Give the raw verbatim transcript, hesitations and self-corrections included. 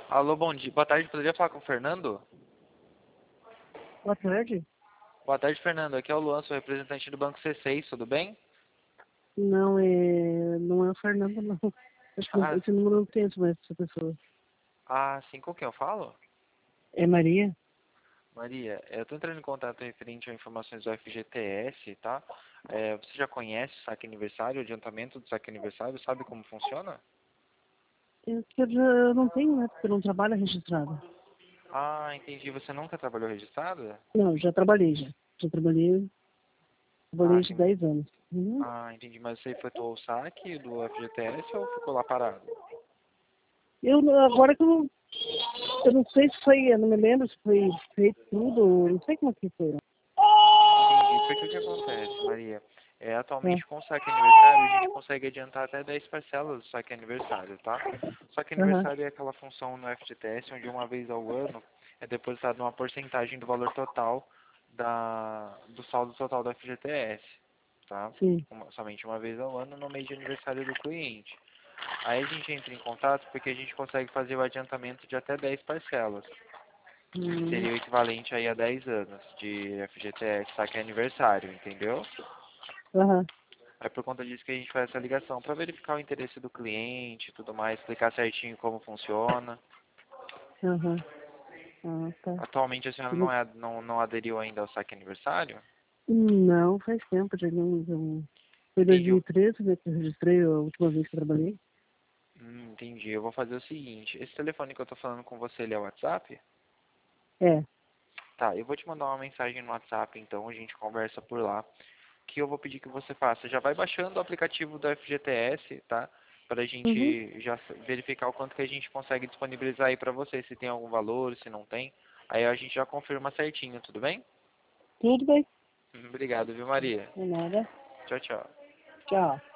Alô, bom dia. Boa tarde, poderia falar com o Fernando? Boa tarde. Boa tarde, Fernando. Aqui é o Luan, sou representante do Banco C seis, tudo bem? Não é, não é o Fernando, não. Acho que Ah, esse número não tem mais essa pessoa. ah, sim, com quem eu falo? É Maria? Maria, eu estou entrando em contato referente a informações do F G T S, tá? É, você já conhece o saque aniversário, o adiantamento do saque aniversário, sabe como funciona? É que eu já não tenho, né? Porque eu não trabalho registrada. Ah, entendi. Você nunca trabalhou registrada? Não, já trabalhei já. Já trabalhei, Ah, trabalhei de sim. dez anos. Uhum. Ah, entendi. Mas você efetuou o saque do F G T S ou ficou lá parado? Eu, agora que eu não, eu não sei se foi, eu não me lembro se foi feito tudo, não sei como que foi. Entendi. Porque o que acontece, Maria? É, É. atualmente com o saque aniversário a gente consegue adiantar até dez parcelas do saque aniversário, tá? O saque Aham. aniversário é aquela função no F G T S onde uma vez ao ano é depositado uma porcentagem do valor total da, do saldo total do F G T S, tá? Sim. Uma- somente uma vez ao ano no mês de aniversário do cliente. Aí a gente entra em contato porque a gente consegue fazer o adiantamento de até dez parcelas, que Hum. seria o equivalente aí a dez anos de F G T S, saque aniversário, entendeu? Aham. É por conta disso que a gente faz essa ligação, para verificar o interesse do cliente e tudo mais, explicar certinho como funciona. Aham. Ah, tá. Atualmente a senhora não, é, não, não aderiu ainda ao saque aniversário? Não, faz tempo, já não, não. Foi Entendi. eu- dois mil e treze, né, que eu registrei a última vez que eu trabalhei. Hum, entendi. Eu vou fazer o seguinte, esse telefone que eu tô falando com você, ele é o WhatsApp? É. Tá, eu vou te mandar uma mensagem no WhatsApp, então a gente conversa por lá. Que eu vou pedir que você faça. Já vai baixando o aplicativo do F G T S, tá? Para a Uhum. gente já verificar o quanto que a gente consegue disponibilizar aí para você, se tem algum valor, se não tem. Aí a gente já confirma certinho, tudo bem? Tudo bem. Obrigado, viu, Maria? De nada. Tchau, tchau. Tchau.